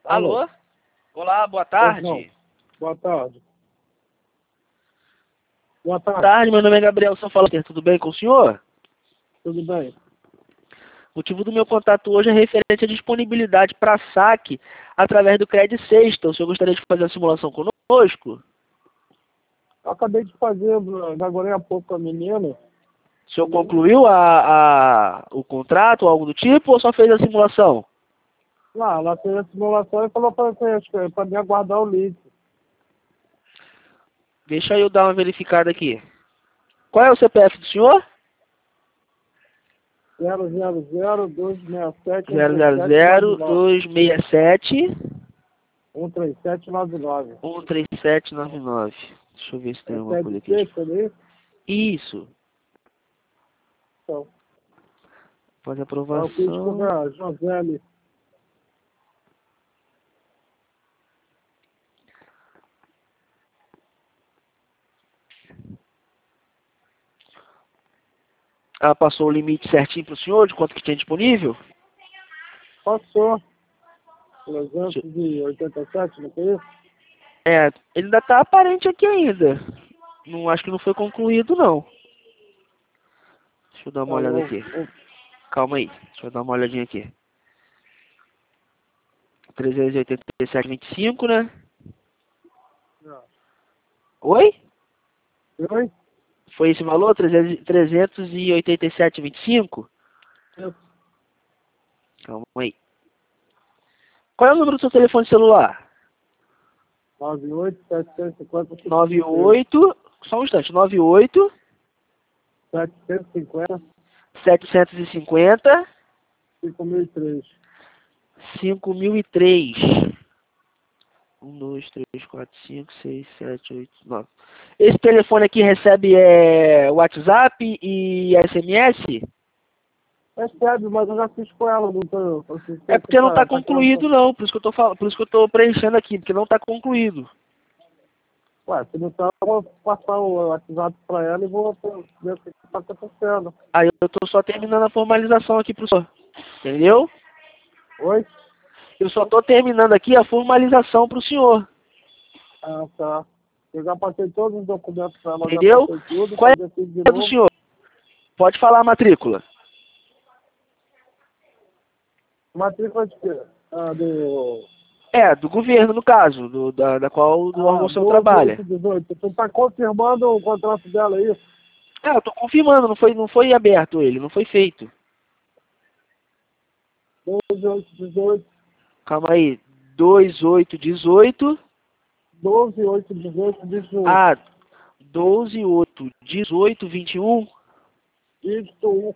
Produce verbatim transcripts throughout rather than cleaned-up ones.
Alô? Alô? Olá, boa Pois não. tarde. Boa tarde. Boa Boa tarde. tarde, meu nome é Gabriel São Paulo. Tudo bem com o senhor? Tudo bem? O motivo do meu contato hoje é referente à disponibilidade para saque através do Credit Sexta. O senhor gostaria de fazer a simulação conosco? Eu acabei de fazer, agora há pouco a menina. O senhor concluiu a, a, o contrato ou algo do tipo ou só fez a simulação? Lá, ela fez a simulação e falou para você, para me aguardar o link. Deixa eu dar uma verificada aqui. Qual é o C P F do senhor? zero zero zero dois seis sete zero zero zero dois seis sete um três sete nove nove. um três sete nove nove. Deixa eu ver se tem alguma coisa aqui. sexta, né? Isso. Então, Pode eu fiz com aprovação. a José. Ela passou o limite certinho para o senhor de quanto que tinha disponível? Passou. trezentos e oitenta e sete, não foi isso? É, ele ainda está aparente aqui ainda. Não, acho que não foi concluído, não. Deixa eu dar uma olhada Então, aqui. eu, eu, Calma aí. Deixa eu dar uma olhadinha aqui. trezentos e oitenta e sete vírgula vinte e cinco, né? não. Oi? Oi? Foi esse valor? trezentos e oitenta e sete vírgula vinte e cinco? Isso. Calma aí. Qual é o número do seu telefone celular? nove oito sete cinco zero nove oito, só um instante, nove oito setecentos e cinquenta setecentos e cinquenta cinco mil e três. cinco mil e três. um, dois, três, quatro, cinco, seis, sete, oito, nove. Esse telefone aqui recebe é, WhatsApp e S M S? Recebe, mas eu já fiz com ela, não tô. É porque não está Tá concluído não, por isso que eu tô falando, por isso que eu estou preenchendo aqui, porque não está concluído. Ué, se não tá, eu vou passar o WhatsApp pra ela e vou ver o que tá acontecendo. Aí eu estou só terminando a formalização aqui pro senhor. Entendeu? Oi? Eu só estou terminando aqui a formalização pro senhor. Ah, tá. Eu já passei todos os documentos pra ela, já Entendeu? passei tudo, Qual é fazer tudo de a do novo. senhor? Pode falar a matrícula. Matrícula de quê? Ah, do. É, do governo, no caso, do, da, da qual do órgão Ah, o senhor doze, trabalha. oito, dezoito. Tu tá confirmando o contrato dela aí? É, eu tô confirmando, não foi, não foi aberto ele, não foi feito. doze, oito, dezoito. Calma aí. dois, oito, dezoito. doze, oito, dezoito, dezoito. Ah, doze, oito, dezoito, vinte e um. Dígito um.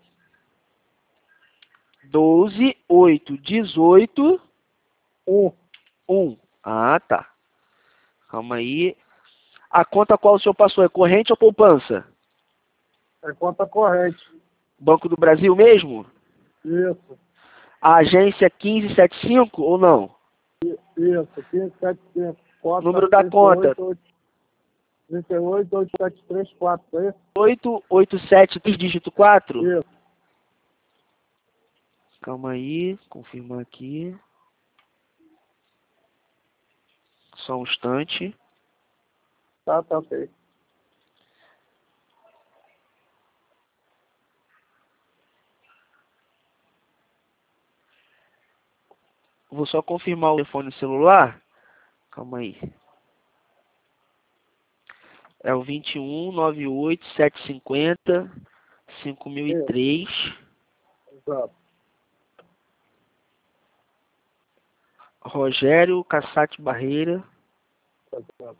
doze, oito, dezoito, um. um. Ah, tá. Calma aí. A conta qual o senhor passou é corrente ou poupança? É conta corrente. Banco do Brasil mesmo? Isso. A agência quinze setenta e cinco ou não? Isso. quinze, sete, cinco. Conta Número da conta. trinta e oito, oito, sete, três, quatro. É isso? oito oito sete, três dígito quatro? Isso. Calma aí, confirmar aqui. Só um instante. Tá, tá ok. Vou só confirmar o telefone celular. Calma aí. É o vinte e um, noventa e oito, setecentos e cinquenta, cinco mil e três. Exato. Rogério Cassati Barreira. Exato.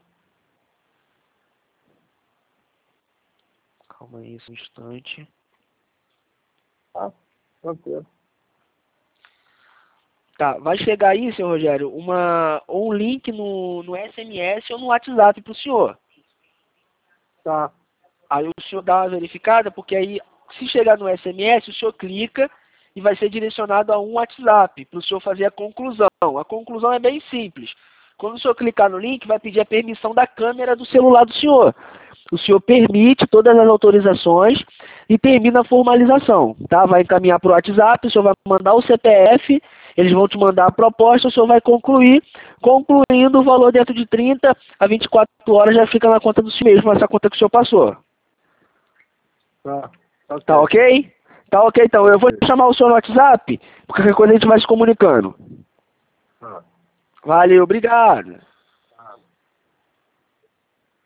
Calma aí, só um instante. Tá, tranquilo. Tá, vai chegar aí, senhor Rogério, uma, ou um link no, no S M S ou no WhatsApp pro senhor. Tá. Aí o senhor dá uma verificada, porque aí, se chegar no S M S, o senhor clica e vai ser direcionado a um WhatsApp, para o senhor fazer a conclusão. A conclusão é bem simples. Quando o senhor clicar no link, vai pedir a permissão da câmera do celular do senhor. O senhor permite todas as autorizações e termina a formalização. Tá? Vai encaminhar para o WhatsApp, o senhor vai mandar o C P F, eles vão te mandar a proposta, o senhor vai concluir. Concluindo, o valor dentro de trinta a vinte e quatro horas já fica na conta do senhor mesmo, essa conta que o senhor passou. Tá, tá, Tá ok? Tá ok, então. Eu vou chamar o senhor no WhatsApp, porque qualquer coisa a gente vai se comunicando. Tá. Valeu, obrigado.